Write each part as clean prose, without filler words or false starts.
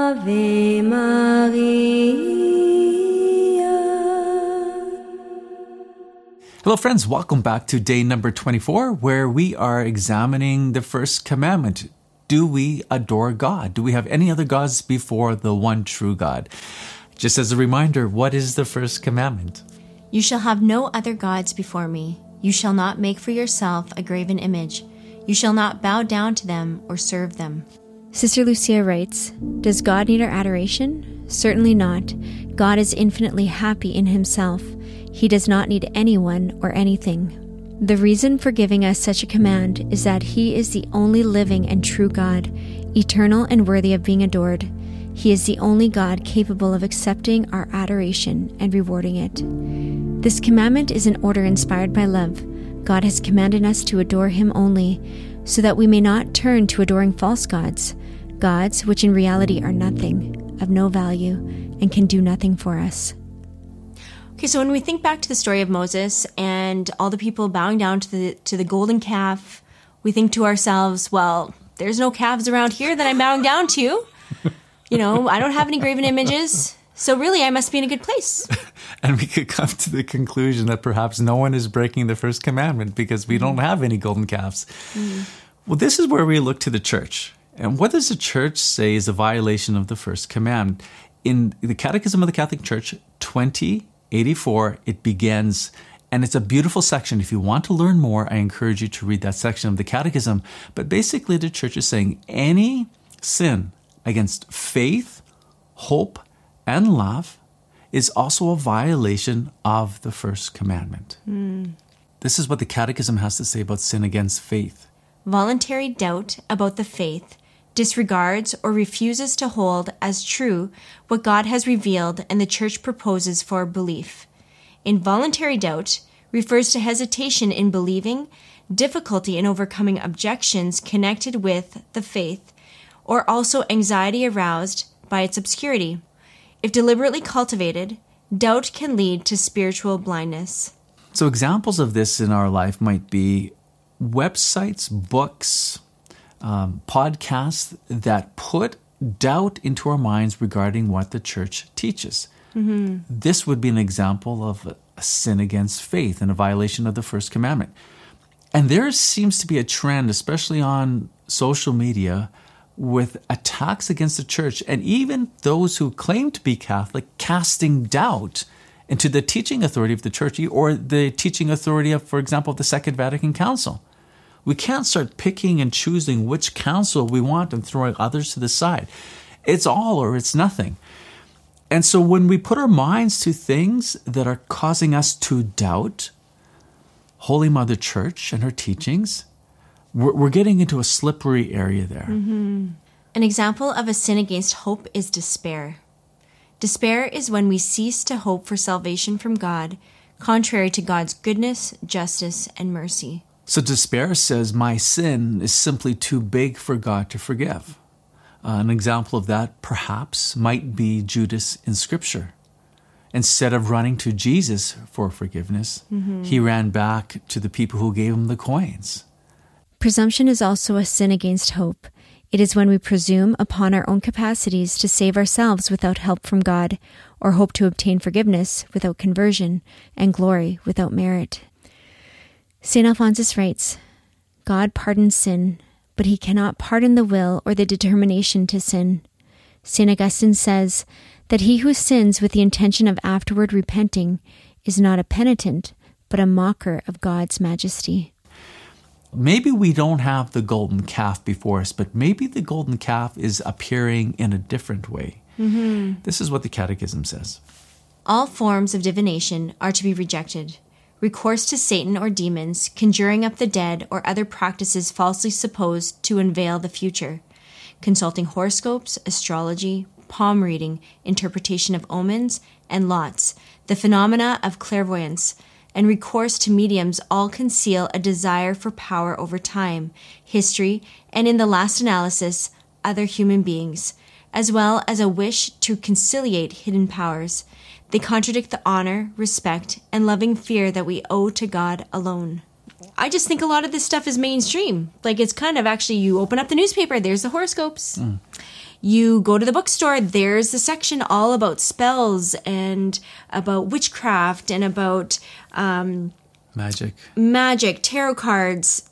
Ave Maria. Hello friends, welcome back to day number 24, where we are examining the first commandment. Do we adore God? Do we have any other gods before the one true God? Just as a reminder, what is the first commandment? You shall have no other gods before me. You shall not make for yourself a graven image. You shall not bow down to them or serve them. Sister Lucia writes, does God need our adoration? Certainly not. God is infinitely happy in himself. He does not need anyone or anything. The reason for giving us such a command is that he is the only living and true God, eternal and worthy of being adored. He is the only God capable of accepting our adoration and rewarding it. This commandment is an order inspired by love. God has commanded us to adore him only, so that we may not turn to adoring false gods, gods which in reality are nothing, of no value, and can do nothing for us. Okay, so when we think back to the story of Moses and all the people bowing down to the golden calf, we think to ourselves, well, there's no calves around here that I'm bowing down to. You know, I don't have any graven images, so really I must be in a good place. And we could come to the conclusion that perhaps no one is breaking the first commandment because we don't have any golden calves. Well, this is where we look to the church. And what does the church say is a violation of the first commandment? In the Catechism of the Catholic Church, 2084, it begins, and it's a beautiful section. If you want to learn more, I encourage you to read that section of the Catechism. But basically, the church is saying any sin against faith, hope, and love is also a violation of the first commandment. This is what the Catechism has to say about sin against faith. Voluntary doubt about the faith disregards or refuses to hold as true what God has revealed and the Church proposes for belief. Involuntary doubt refers to hesitation in believing, difficulty in overcoming objections connected with the faith, or also anxiety aroused by its obscurity. If deliberately cultivated, doubt can lead to spiritual blindness. So examples of this in our life might be websites, books, podcasts that put doubt into our minds regarding what the church teaches. This would be an example of a sin against faith and a violation of the first commandment. And there seems to be a trend, especially on social media, with attacks against the church and even those who claim to be Catholic casting doubt into the teaching authority of the church or the teaching authority of, for example, the Second Vatican Council. We can't start picking and choosing which council we want and throwing others to the side. It's all or it's nothing. And so when we put our minds to things that are causing us to doubt Holy Mother Church and her teachings, we're getting into a slippery area there. An example of a sin against hope is despair. Despair is when we cease to hope for salvation from God, contrary to God's goodness, justice, and mercy. So despair says, my sin is simply too big for God to forgive. An example of that perhaps might be Judas in Scripture. Instead of running to Jesus for forgiveness, he ran back to the people who gave him the coins. Presumption is also a sin against hope. It is when we presume upon our own capacities to save ourselves without help from God, or hope to obtain forgiveness without conversion, and glory without merit. St. Alphonsus writes, God pardons sin, but he cannot pardon the will or the determination to sin. St. Augustine says that he who sins with the intention of afterward repenting is not a penitent, but a mocker of God's majesty. Maybe we don't have the golden calf before us, but maybe the golden calf is appearing in a different way. This is what the Catechism says. All forms of divination are to be rejected. Recourse to Satan or demons, conjuring up the dead, or other practices falsely supposed to unveil the future. Consulting horoscopes, astrology, palm reading, interpretation of omens, and lots, the phenomena of clairvoyance, and recourse to mediums all conceal a desire for power over time, history, and in the last analysis, other human beings, as well as a wish to conciliate hidden powers. They contradict the honor, respect, and loving fear that we owe to God alone. I just think a lot of this stuff is mainstream. Like, it's kind of actually, you open up the newspaper, there's the horoscopes. You go to the bookstore, there's a section all about spells and about witchcraft and about magic, tarot cards.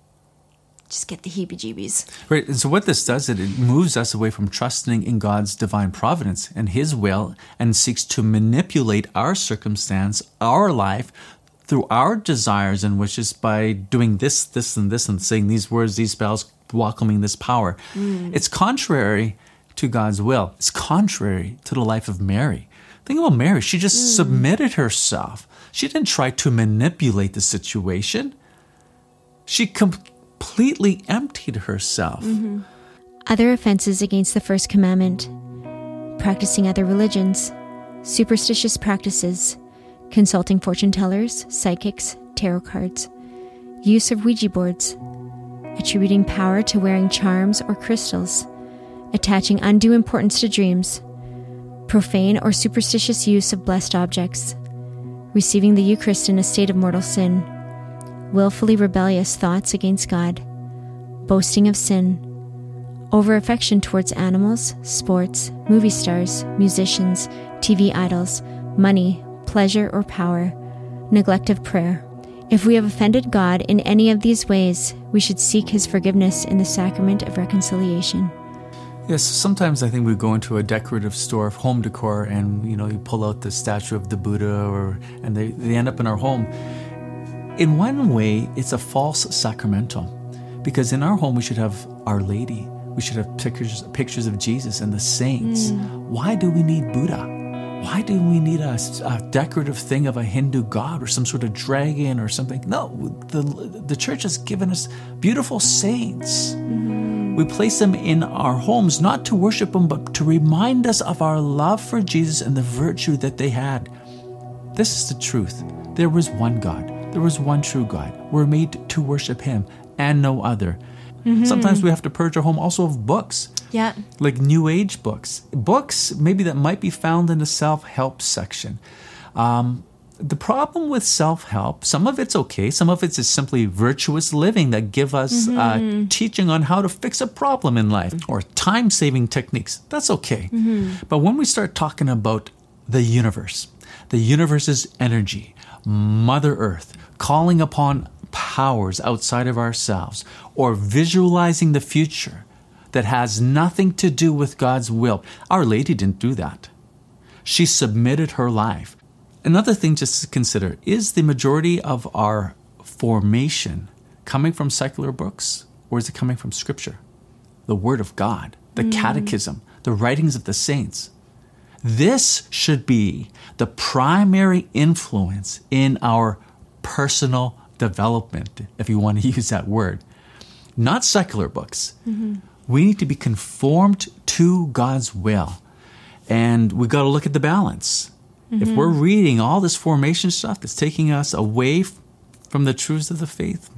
Just get the heebie-jeebies. Right. And so what this does, it moves us away from trusting in God's divine providence and his will, and seeks to manipulate our circumstance, our life, through our desires and wishes by doing this, this, and this, and saying these words, these spells, welcoming this power. It's contrary to God's will. It's contrary to the life of Mary. Think about Mary. She just submitted herself. She didn't try to manipulate the situation. She completely emptied herself. Other offenses against the first commandment: practicing other religions, superstitious practices, consulting fortune tellers, psychics, tarot cards, use of Ouija boards, attributing power to wearing charms or crystals, attaching undue importance to dreams, profane or superstitious use of blessed objects, receiving the Eucharist in a state of mortal sin, willfully rebellious thoughts against God, boasting of sin, over-affection towards animals, sports, movie stars, musicians, TV idols, money, pleasure, or power, neglect of prayer. If we have offended God in any of these ways, we should seek his forgiveness in the sacrament of reconciliation. Yes, sometimes I think we go into a decorative store of home decor and, you pull out the statue of the Buddha and they end up in our home. In one way, it's a false sacramental, because in our home we should have Our Lady. We should have pictures of Jesus and the saints. Why do we need Buddha? Why do we need a decorative thing of a Hindu god or some sort of dragon or something? No, the church has given us beautiful saints. We place them in our homes not to worship them, but to remind us of our love for Jesus and the virtue that they had. This is the truth. There was one God. There was one true God. We're made to worship him and no other. Sometimes we have to purge our home also of books. Yeah. Like New Age books. Books maybe that might be found in the self-help section. The problem with self-help, some of it's okay. Some of it's just simply virtuous living that give us teaching on how to fix a problem in life or time-saving techniques. That's okay. But when we start talking about the universe's energy, Mother Earth, calling upon powers outside of ourselves, or visualizing the future that has nothing to do with God's will. Our Lady didn't do that. She submitted her life. Another thing just to consider, is the majority of our formation coming from secular books, or is it coming from Scripture? The Word of God, the Catechism, the writings of the saints. This should be the primary influence in our personal development, if you want to use that word. Not secular books. We need to be conformed to God's will. And we got to look at the balance. If we're reading all this formation stuff that's taking us away from the truths of the faith,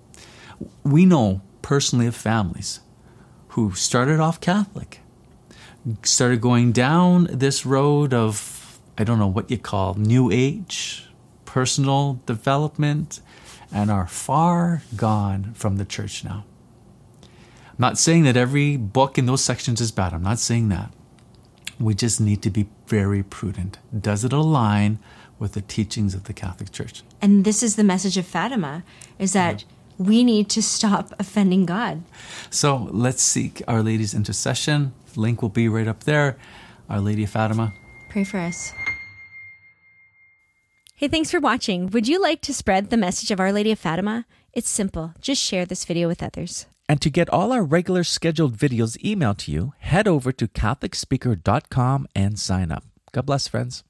we know personally of families who started off Catholic, started going down this road of, I don't know what you call, New Age, personal development, and are far gone from the church now. I'm not saying that every book in those sections is bad. I'm not saying that. We just need to be very prudent. Does it align with the teachings of the Catholic Church? And this is the message of Fatima, is that we need to stop offending God. So let's seek Our Lady's intercession. Link will be right up there. Our Lady of Fatima, pray for us. Hey, thanks for watching. Would you like to spread the message of Our Lady of Fatima? It's simple. Just share this video with others. And to get all our regular scheduled videos emailed to you, head over to CatholicSpeaker.com and sign up. God bless, friends.